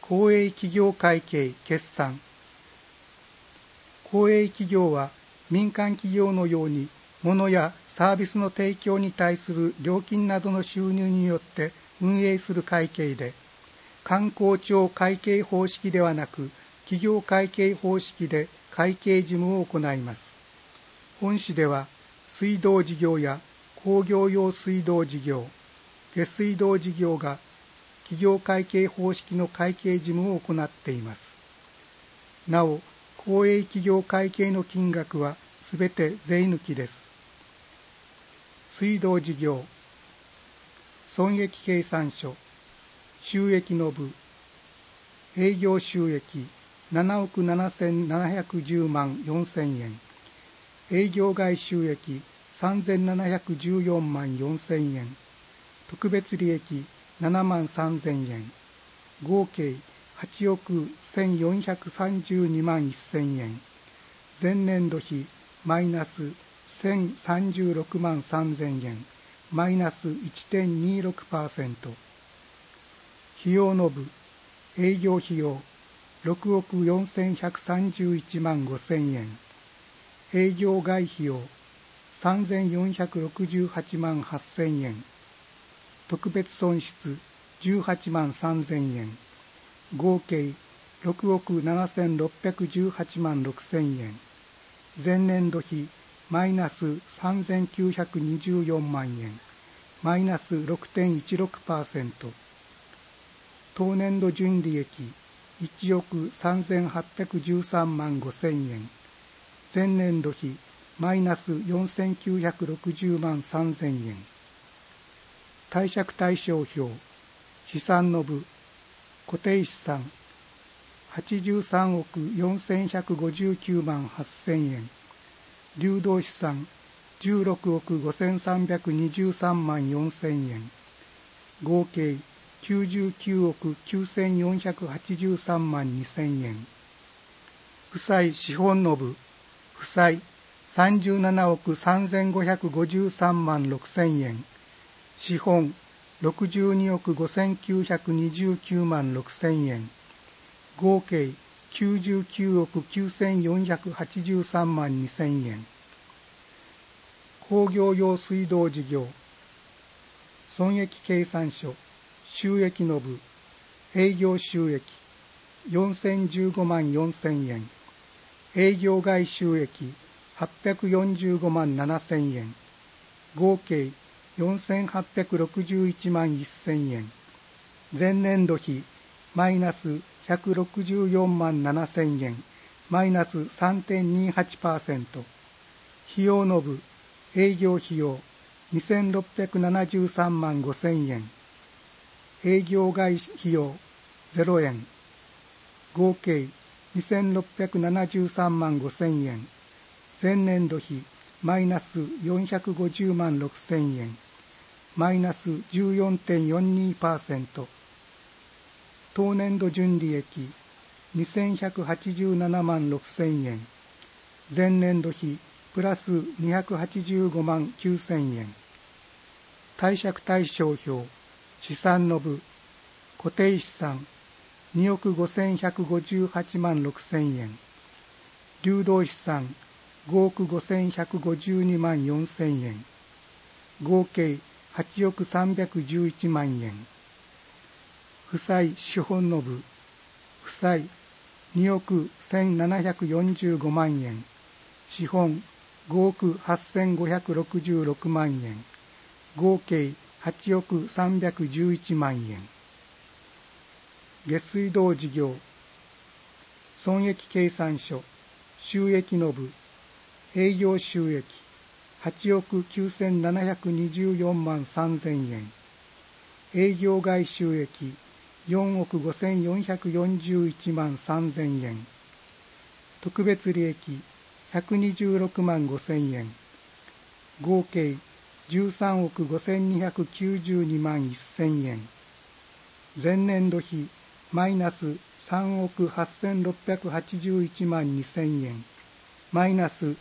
公営企業会計決算。公営企業は民間企業のように物やサービスの提供に対する料金などの収入によって運営する会計で、官公庁会計方式ではなく企業会計方式で会計事務を行います。本市では水道事業や工業用水道事業、下水道事業が企業会計方式の会計事務を行っています。なお、公営企業会計の金額はすべて税抜きです。水道事業、損益計算書、収益の部、営業収益7億7710万4000円、営業外収益3714万4000円、特別利益7万3000円、合計8億1432万1000円、前年度比マイナス1036万3000円、マイナス 1.26%。費用の部、営業費用6億4131万5000円、営業外費用3468万8000円、特別損失18万3000円、合計6億7618万6000円、前年度比マイナス3924万円、マイナス 6.16%。当年度純利益1億3813万5000円、前年度比マイナス4960万3000円。貸借対照表、資産の部、固定資産83億4159万8000円、流動資産16億5323万4000円、合計99億9483万2000円。負債資本の部、負債37億3553万6000円、資本62億5929万6000円、合計99億9483万2000円。工業用水道事業、損益計算書、収益の部、営業収益4015万4000円、営業外収益845万7000円、合計4861万1000円、前年度比マイナス164万7000円、マイナス 3.28%。費用の部、営業費用2673万5000円、営業外費用0円、合計2673万5000円、前年度比マイナス450万6000円、マイナス 14.42%。当年度純利益2187万6000円、前年度比プラス285万9000円。貸借対照表、資産の部、固定資産2億5158万6000円、流動資産5億5152万4000円、合計8億311万円。負債資本の部、負債2億1745万円、資本5億8566万円、合計8億311万円。下水道事業、損益計算書、収益の部、営業収益8億9724万3000円、営業外収益4億5441万3000円、特別利益126万5000円、合計13億5292万1000円、前年度比マイナス3億8681万2000円、マイナス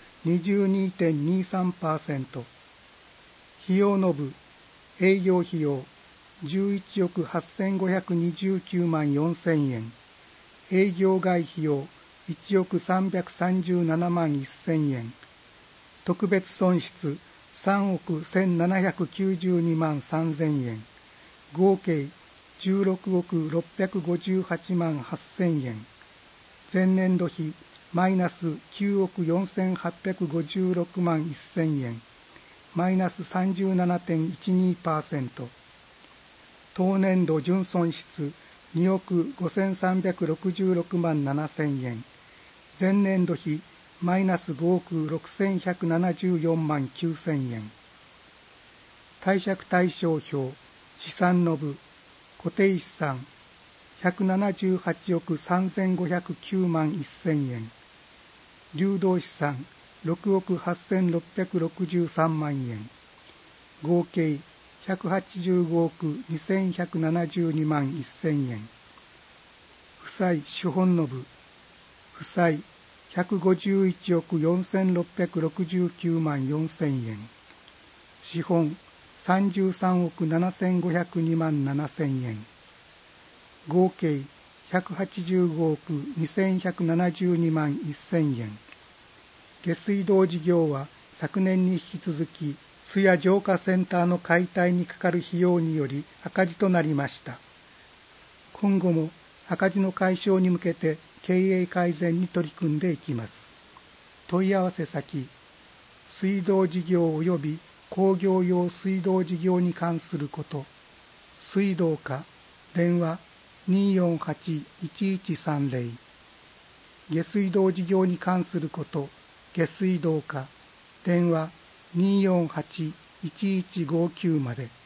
22.23%。費用の部、営業費用 11億8529万4000円、営業外費用1億337万1000円、特別損失3億1792万3000円、合計16億658万8000円、前年度比マイナス9億4856万1000円、マイナス 37.12%、当年度純損失2億5366万7000円、前年度比マイナス5億6174万9000円。貸借対照表、資産の部、固定資産178億3509万1000円、流動資産6億8663万円、合計185億2172万1000円。負債資本の部、負債151億4669万4000円、資本33億7502万7000円、合計185億2172万1000円。下水道事業は昨年に引き続き津屋浄化センターの解体にかかる費用により赤字となりました。今後も赤字の解消に向けて経営改善に取り組んでいきます。問い合わせ先、水道事業及び工業用水道事業に関すること、水道課、電話 248-1130、下水道事業に関すること、下水道課、電話 248-1159 まで。